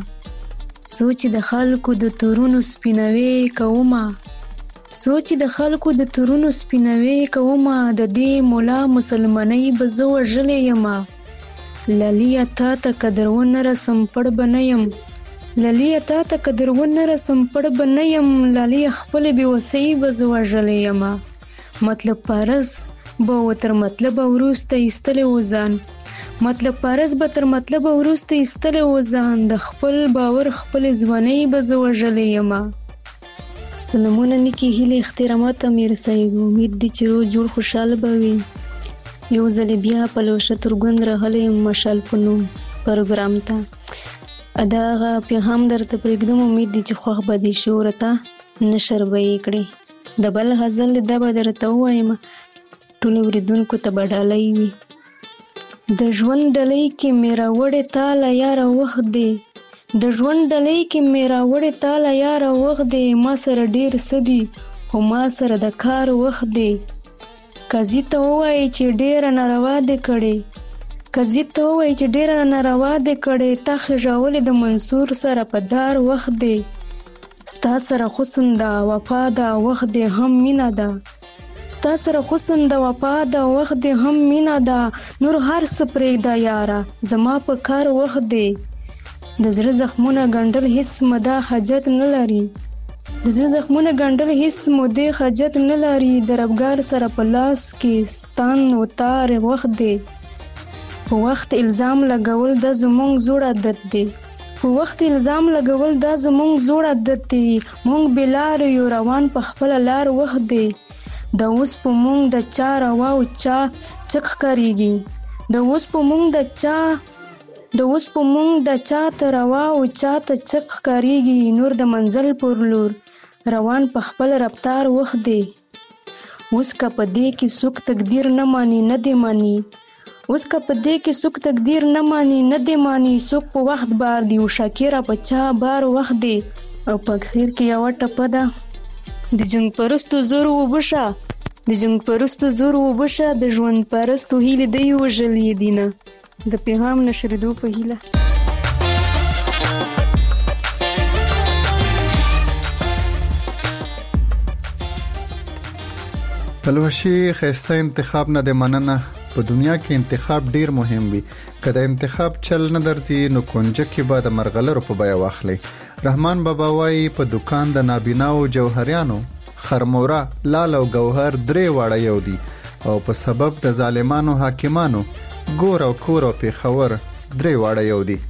سوچ د خلکو د تورونو سپینوي کومه، سوچ د خلکو د تورونو سپینوي کومه، د دې مولا مسلمانۍ به زه وژلې یما. لالیا تا ته قدرونه رسم پړ بنیم، لالیا تا ته قدرونه رسم پړ بنیم، لالیا خپل بې وسۍ به زه وژلې یما. مطلب پارس به تر مطلب وروسته ایستلی وځان، مطلب پارس به تر مطلب وروسته ایستلی وځان، د خپل باور خپل ځوانۍ به زه وژلې یما. سلامونه نیکې هیلې احترامات امیر صاحب، امید دی چې روغ جوړ خوشحاله به وي. یو ځل بیا په لوشه ترګوند راغلی مشال په نوم پروګرام ته. دا هغه پیغام درته پرېږدم، امید دی چې خوښ به دې شي ورته نشر به یې کړې. د بل غزل دا به درته ووایم، ټولو اورېدونکو ته به ډالۍ وي. د ژوند ډلۍ کې مې راوړې تاله یاره وخت دی، د ژوند ډلۍ کې مې راوړې تاله یاره وخت دی، ما سره ډېر څه دي خو ما سره د کار وخت دی. قاضي ته ووایي چې ډېره ناروا دې کړې، قاضي ته ووایي چې ډېره ناروا دې کړې، تا خېژولې د منصور سره په دار وخت دی. ستا سره حسن ده وفا ده وخت دی هم مینه ده، ستا سره حسن د وفا د وخت دی هم مینه ده، نور هر څه پرېږده یاره زما په کار وخت دی. د زړه زخمونه ګنډل هیڅ مده حاجت نه لري، د زړه زخمونه ګنډل هیڅ مودې حاجت نه لري، د ربګار سره په لاس کې ستان وتار وخت دی. په وخت الزام لګول دا زموږ زوړ عادت دی، په وخت الزام لګول دا زموږ زوړ عادت دی، موږ بې لارې یو روان په خپله لار وخت دی. د اوس په مونږ د چا روا او چا چک ښکارېږي، د اوس په مونږ د چا ته روا او چا ته چک ښکارېږي، نور د منزل پر لور روان په خپل رفتار وخت دی. اوس که په دې کې څوک تقدیر نه مانی نه دی مانی، اوس که په دې کې څوک تقدیر نه مانی نه دی مانی، څوک په وخت بار دی او شاکره په چا بار وخت دی. او په اخر کې یوه ټپه ده، د جنگ پرستو زور وبشه، د جنگ پرستو زور وبشه، د ژوند پرستو هیلې دی وژلې دینه. د پیغام نشریدو په هیله. پلوشي ښایسته انتخاب نه دی مننه. په دنیا کې انتخاب ډیر مهم وي، که د انتخاب چل نه درځي نو کونجه کې به د مرغلرو په بیه واخلي. رحمان بابا وایي په دکان د نابیناو جوهریانو خرموره لال او گوهر درې واړه یو دي، او په سبب د ظالمانو حاکمانو ګور او کور او پیښور درې واړه یو دي.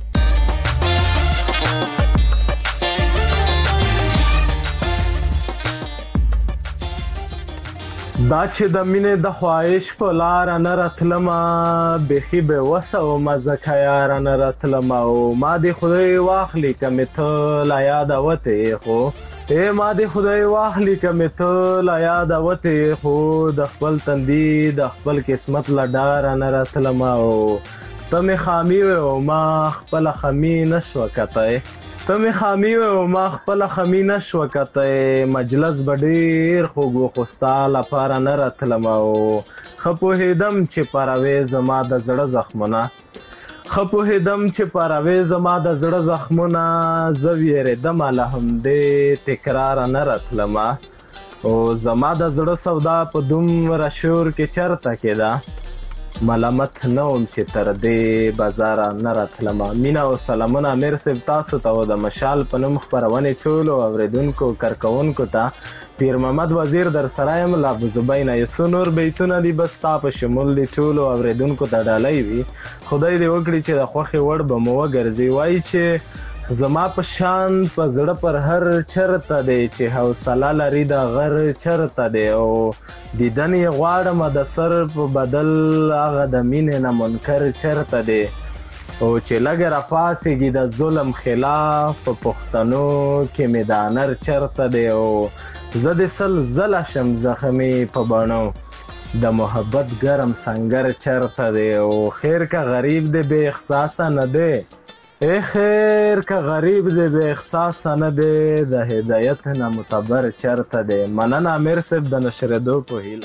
دا چې د مینې د خواهش په لاره نه راتلمه، بیخي بې وسه ومه ځکه یاره نه راتلمه، او ما دې خدای واخلي که مې ته له یاده وتې خو، ما دې خدای واخلي که مې ته له یاده وتې خو، د خپل تندي د خپل قسمت له ډاره نه راتلمه، او ته مې خامي وې او ما خپله خمي نه شوه کتی، ته مې خامي وې او ما خپله خمي نه شوه کتی، مجلس به ډېر خوږ و خو ستا لپاره نه راتلمه، او ښه پوهېدم چې پاروې زما د زړه زخمونه، ښه پوهېدم چې پاروې زما د زړه زخمونه، زه ویرېدمه له همدې تکراره نه راتلمه، او زما د زړه سودا په دومره شور کې چرته کېده، ملامت نه وم چې تر دې بازاره نه راتلمه. مینه او سلامونه امیر صاحب تاسو ته او د مشال په نوم خپرونې ټولو اورېدونکو کارکوونکو ته. پیر محمد وزیر در سره یم له ابوزبینه. یو څو نور بیتونه دي بس ستا په شمول دي ټولو اورېدونکو ته ډالۍ وي. خدای دې وکړي چې د خوښې وړ به مو وګرځي. وایي چې زما په شان په زړه پر هر چرته دی چې حوصله لري د غر چرته دی، او دیدن یې غواړم د سر په بدل هغه د مینې نه منکر چرته دی، او چې لږ راپاسېږي د ظلم خلاف په پښتنو کې مې د انر چرته دی، او زه د سل ځله شم زخمې په بڼو د محبت ګرم سنگر چرته دی، او خیر که غریب دی بې احساسه نه دی، ای خیر که غریب دی بې احساسه نه دی، د هدایت نه متبر چرته دی. مننه امیر صاحب د نشرېدو په هیله.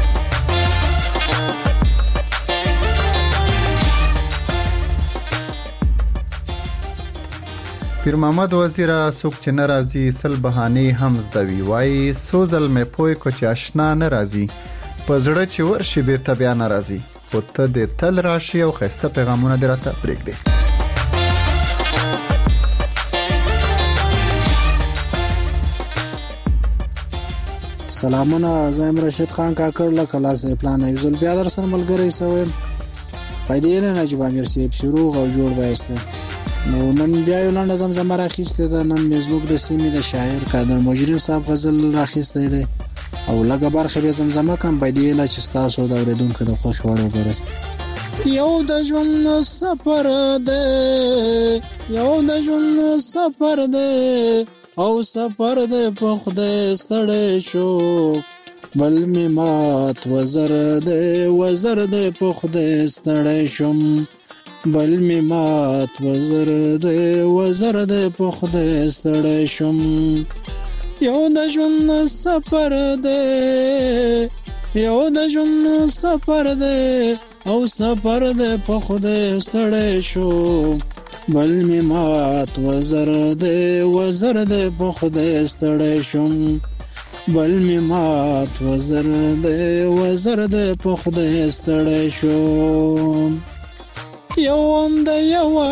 پیر محمد وزیره څوک چې نه راځي سل بهانې هم زده وي. وایي څو ځل مې پوی کو چې اشنا نه راځي، په زړه چې ورشي بېرته بیا نه راځي، خو ته دې تل راشي او ښایسته پیغامونه دې راته پرېږدې. سلامونه، زه یم رشید خان کاکړ له کلاسې پلان یو ځل بیا در سره ملګری سویم. پیدې نه نجیب امیر صاحب شروع او جوړ بایسته. نو نن بیا یو لنډه زمزمه راخیستې ده. نن مې زموږ د سیمې د شاعر قادر مجرم صاحب غزل راخیستی دی. او لږه برخه به زمزمه کم په دې لا چې تاسو د اوریدونکو د خوښ وړ وګرځي. یو د ژوند سفر دی، یو د ژوند سفر دی، او سفر دی په خدای ستړی شو، بل می مات وزر دی، وزر دی په خدای ستړی شم، بل می مات وزر دی، وزر دی په خدای ستړی شم. یو د ژوند سفر دی، یو د ژوند سفر دی، او سفر دی په خدای ستړی شو، بل می مات وزر دی، وزر دی په خدای ستړی شم، بل می مات وزر دی، وزر دی په خدای ستړی شو. یو هم د یوه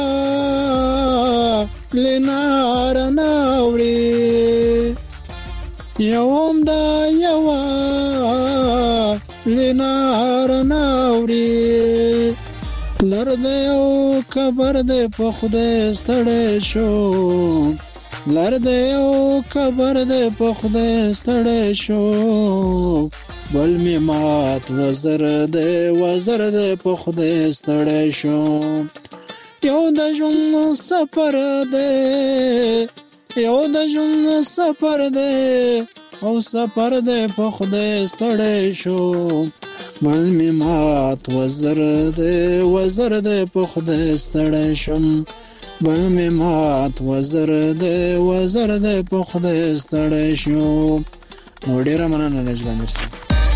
لنار ناوړي، یو هم د یوه لنار ناوړي، لر دی او کبر دی په خدای ستړی شو، لر دی او کبر دی په خدای ستړی شو، بل می مات وزر دی، وزر دی په خدای ستړی شو. یو د ژوند سفر دی، یو د ژوند سفر دی، او سفر دی په خدای ستړی شو، بل می مات وزر دی، وزر دی په خدای ستړی شم، بل می مات وزر دی، وزر دی په خدای ستړی شو. نو ډیره مننه نجیب امیر صاحب.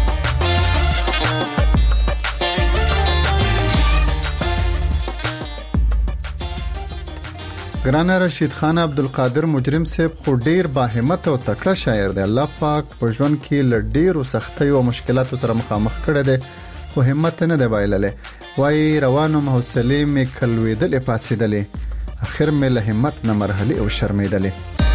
ګرانه رشید خان عبدالقادر مجرم صاحب خو ډیر باهمت او تکړه شاعر دی. الله پاک په ژوند کې ل ډیرو سختیو او مشکلاتو سره مخامخ کړی دی، خو همت نه دی بایللی. وای روانو حوصلې مې کلوېدلې پاسېدلې، اخر مې له همت نه مرحلې او شرمېدلې.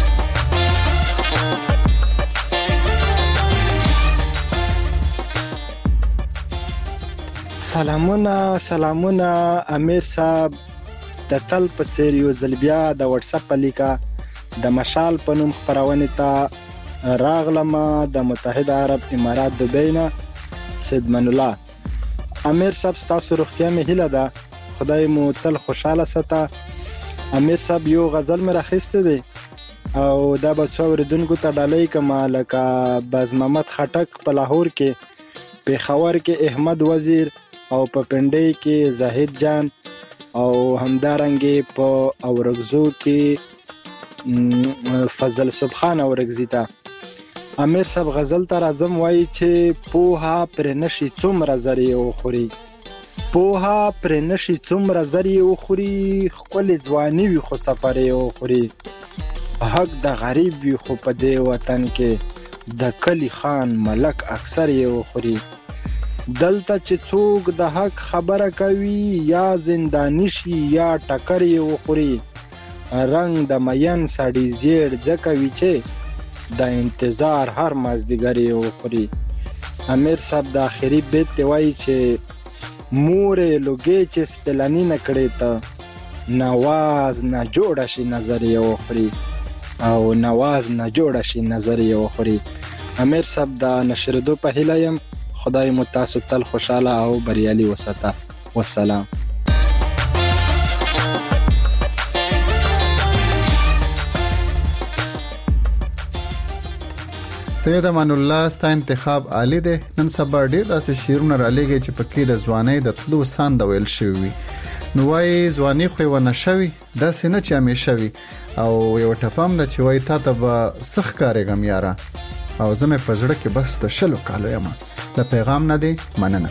سلامونه امیر صاحب. د تل په څیر یو ځل بیا د واتس اپ په لیکه د مشال په نوم خپرونې ته راغلم د متحده عرب امارات دبی نه. سید من الله امیر صاحب ستاسو روغتیا مې هیله ده، خدای مو تل خوشاله ساته. امیر صاحب یو غزل مې راخیسته دی او دا به څو اوریدونکو ته ډالۍ کما، لکه باز محمد خټک په لاهور کې، پېښور کې احمد وزیر، او په پنډۍ کې زاهد جان، او همدارنګه په اورګزو کې فضل سبحان اورګزی ته. امیر صاحب غزل ته راځم، وایي چې پوها پر نشي څومره زری او خوري، پوها پر نشي څومره زری او خوري، خپل ځواني وي خو سفر او خوري، حق د غریب وي خو په دې وطن کې د کلی خان ملک اکثر او خوري. دلته چې څوک د حق خبره کوي، یا زندانی شي یا ټکر یې وخوري، رنگ د مین سړي زیړ ځکه وي چې د انتظار هر مازدیګر یې وخوري. امیر صاحب د آخري بیت دی وایي چې مورې لوګې چې سپلنی نه کړې ته، نواز نه جوړه شي نظر یې وخوري، او نواز نه جوړه شي نظر یې وخوري. امیر صاحب د نشریدو په هیله یم، خدای مو تاسو تل خوشاله او بریالي وساته. والسلام. سید امان الله ستا انتخاب عالی دی. نن سبا ډیر داسې شعرونه را لېږي چې پکې د ځوانۍ د تلو ساند ویل شوی وي. نو وایي ځواني خو ونه شوي، داسې نه چې همیشه وي، او یو ټپم ده چې وایي تا ته به سخ کارېږم یاره، او زه مې په زړه کې بس د 20 کالو یم. له پیغام نه دی مننه.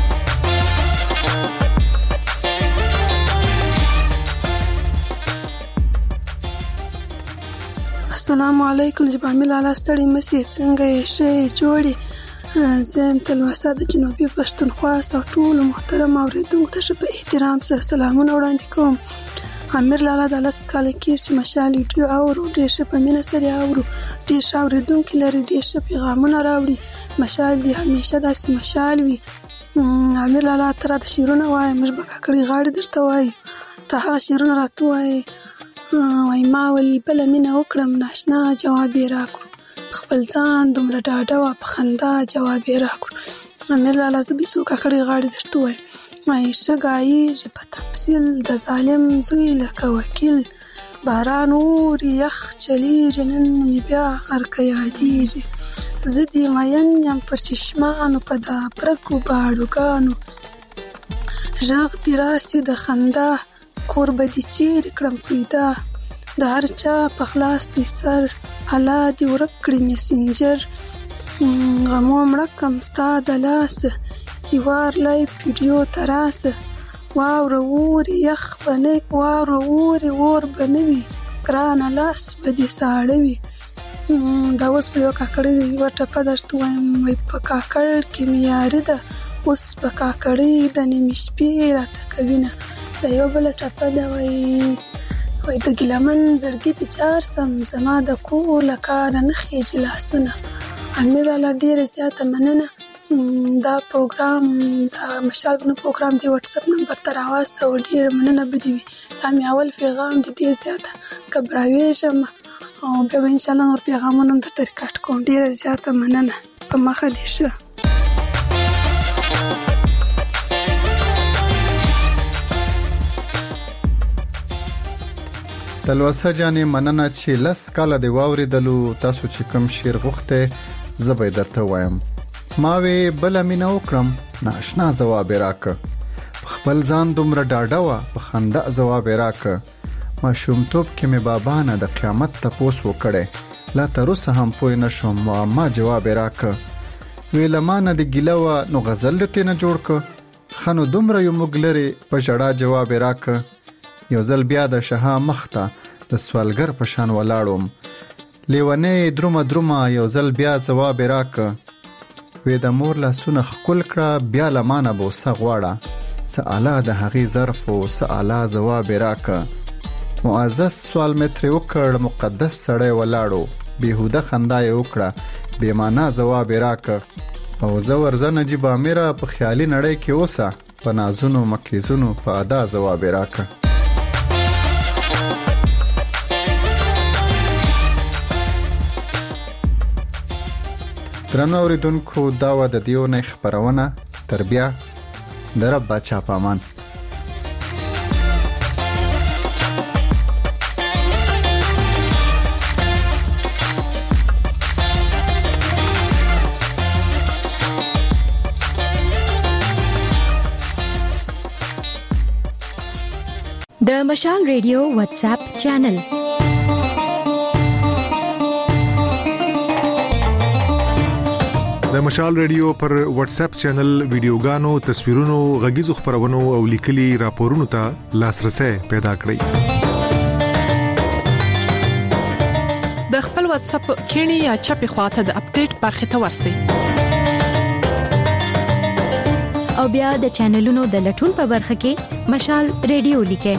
السلام علیکم جبامیل الله ستړي مسي څنګه یې ښه جوړي. زه یم تلوسه د جنوبي پښتونخوا او ټول محترم اوریدونکو ته په احترام سره سلامونه وړاندې کوم. امیر لالا د لس کاله کېږي چې مشال ویډیو اورو، ډېر ښه په مینه سره اورو، ډېر ښه اورېدونکي لري، ډېر ښه پیغامونه راوړي. مشال دې همیشه داسې مشال وي. امیر لالا ته راته شعرونه وایه، موږ به کاکړۍ غاړې درته وایو، ته هغه شعرونه راته ووایې. وایي ما ول بله مینه وکړم، ناشنا جواب یې راکړو، خپل ځان دومره ډاډه وه په خندا جواب یې راکړو. امیر لالا زه بیسو کاکړۍ غاړې درته ووایم وایي ښه ګایېږي په تفصیل د ظالم زوی لکه وکیل باران اوري یخ چلیږي نن مې بیا غرقه یادېږي زه دې مین یم پر چشمانو په دا برګو باړوګانو غږ دې راسي د خندا کور به دې چیرې کړم پیدا د هر چا په خلاص دې سر الله دې ورک کړي مسنجر غمو مړه کم ستا د لاسه یوار لایف ویډیو ته راسه واوره اوري یخ به نه واوره اوري اور به نه وي ګرانه لاس به دې ساړه وي. دا اوس په یوه کاکړۍ یوه ټپه درته وایم وایي په کاکړ کې مې یاري ده اوس په کاکړۍ د نیمې شپې راته کوینه. دا یوه بله ټپه ده وایي د ګیلمن زړګي دې جار سم زما د کور له کاره نه خیږي لاسونه. امیر لالا ډېره زیاته مننه. دا پروګرام دا مشال بنو پروګرام دی واتساپ نمبر ته راواستو او ډېره مننه به دې وي. دا مې اول پیغام دی ډېر زیاته ګبراویږم او بیا به انشاءالله نور پیغامونه هم درته ریکارډ کوم. ډېره زیاته مننه په مخه دې ښه. تلوسه جانې مننه چې 10 کاله دې واورېدلو. تاسو چې کوم شعر غوښته زه به درته وایم. ما وی بل مینه وکړم ناشنا جواب راکړه په خپل ځان دومره ډاډه وه په خندا جواب راکړه ما شومتوب کې مې بابا نه د قیامت تپوس وکړی لا تر اوسه هم پوه نه شوم ما جواب راکړه وی لمانه د ګیله وه نو غزل دې نه جوړ کړه ښه نو دومره یو موږ لرې په ژړا جواب راکړه یو ځل بیا د شها مخ ته د سوالګر په شان ولاړم لیونی درومه یو ځل بیا جواب راکړه وې د مور لاسونه ښکل کړه بیا لمانه به وسه غواړه څه اعلی د هغې ظرف و څه اعلی ځواب یې راکړه معزز سوال مې ترې وکړ مقدس سړی ولاړو بېهوده خندا یې وکړه بې معنا ځواب یې راکړه او زه ورځه نجیب امیره په خیالي نړۍ کې اوسه په نازونو مکیزونو په ادا ځواب یې راکړه. درنو اوریدونکو دا و د دې اونۍ خپرونه تر بیا د رب بچا په امان. د مشال ریډیو واتساپ چینل د مشال ریډیو پر واتس اپ چینل ویډیوګانو تصویرونو غږیزو خبرونو او لیکلي راپورونو ته لاسرسي پیدا کړئ. د خپل واتس اپ کینی یا چپی خواته د اپډیټ برخه ته ورسئ او بیا د چینلونو د لټون په برخه کې مشال ریډیو لیکئ.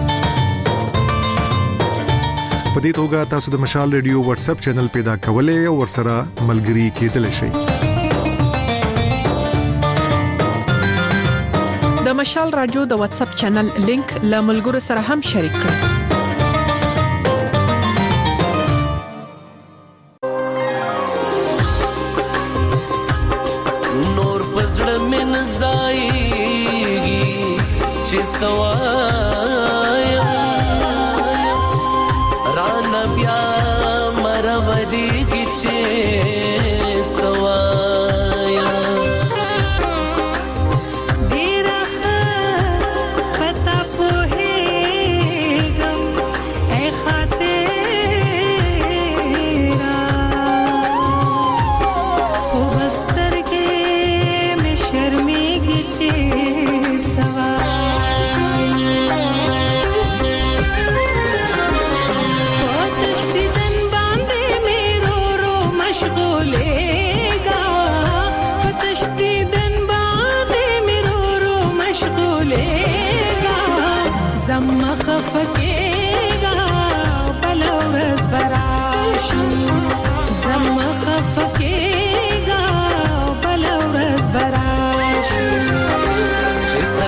په دې توګه تاسو د مشال ریډیو واتس اپ چینل پیدا کولای او ورسره ملګري کېدلی شئ. د مشال رادیو د واتس اپ چینل لینک له ملګرو سره هم شریک کړئ. نور پزړه من زایږي چې سوایا ران بیا مروري کې چې سوایا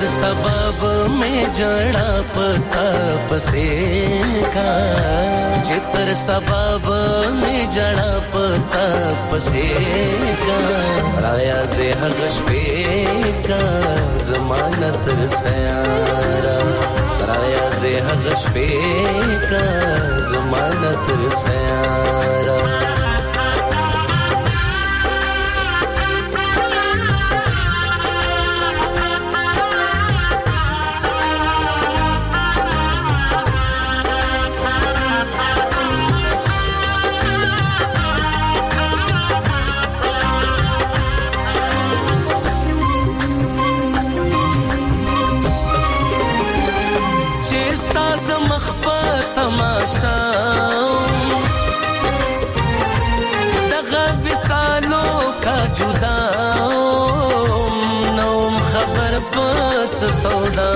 सबब में जड़ा पता पसे का जे تر سبب می جړه پتا پسې کا رایا دې هغه شپې کا زمانه تر سیارا رایا دې هغه شپې کا زمانه تر سیارا دغه وسالو کا جدا نوم خبر پس سودا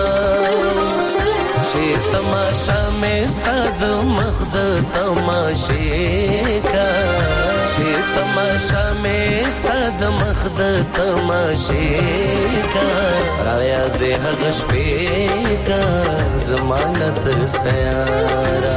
چې تماشا مې ستاد مخد تماشې کا چې تماشا مې ستاد مخد تماشې کا رایا دې هغه شپې کا زمانه تر سیارا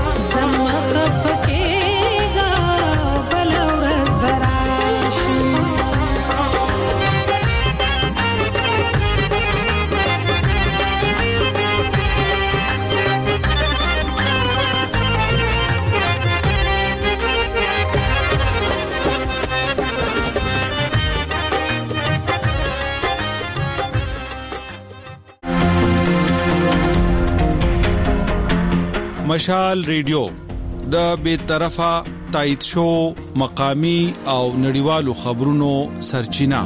مشال ریډیو د بیطرفه تایید شو مقامی او نړیوالو خبرونو سرچینه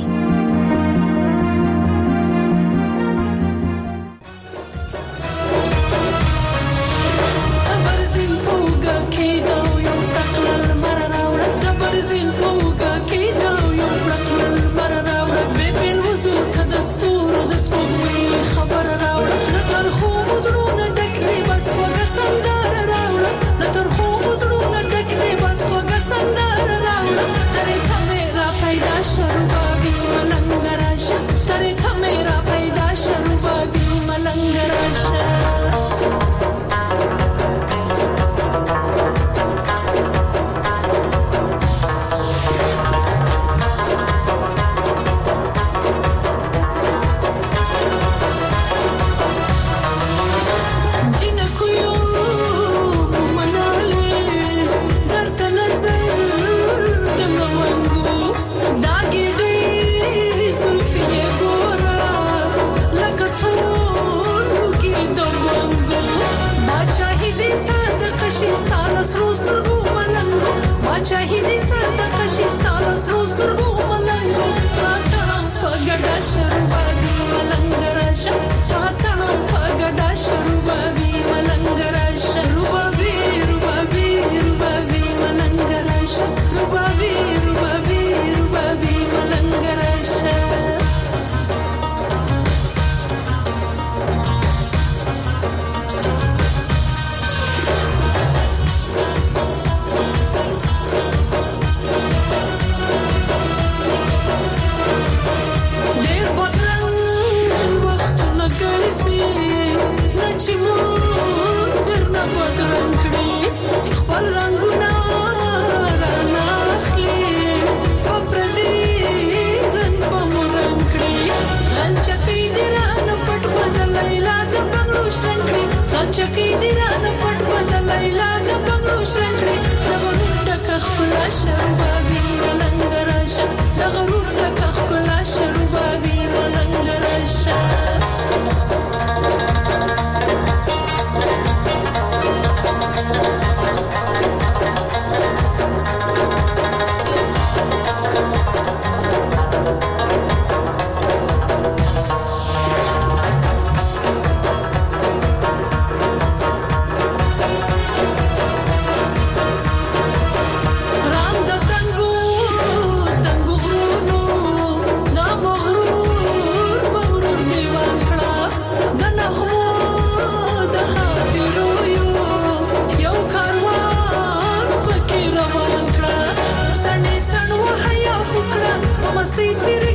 Masti siri